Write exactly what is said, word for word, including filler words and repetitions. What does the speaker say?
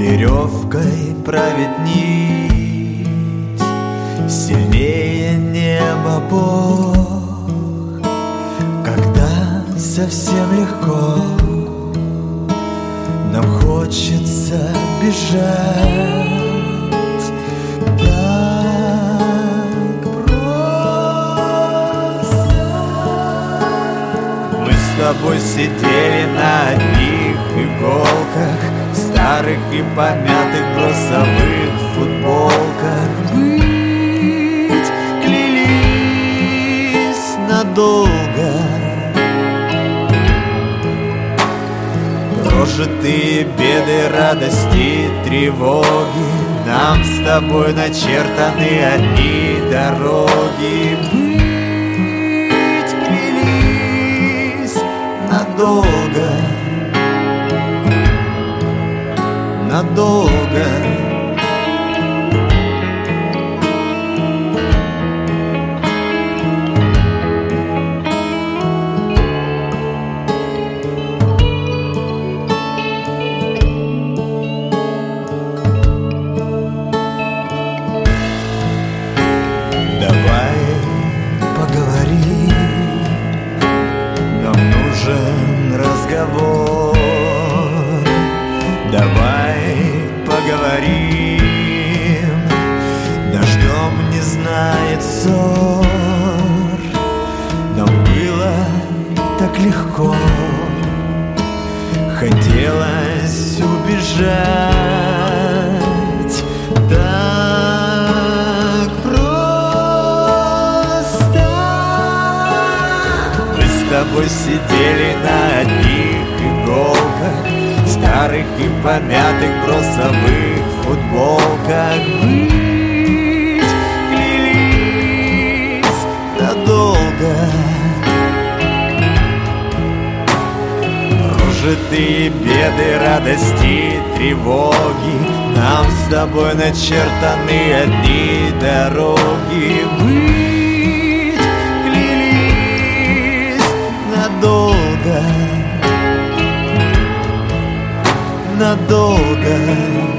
веревкой правит нить, сильнее неба Бог. Когда совсем легко, нам хочется бежать. Так просто. Мы с тобой сидели на одних иголках, в старых и помятых бросовых футболках. Быть клялись надолго. Прожитые беды, радости, тревоги, нам с тобой начертаны одни дороги. Быть клялись надолго, надолго. Давай поговорим, нам нужен разговор. Давай поговорим, дождем не знает ссор. Нам было так легко, хотелось убежать. Так просто. Мы с тобой сидели на одних иголках, в старых и помятых бросовых футболках. Быть клялись надолго. Прожитые беды, радости, тревоги, нам с тобой начертаны одни дороги. Быть клялись надолго, надолго.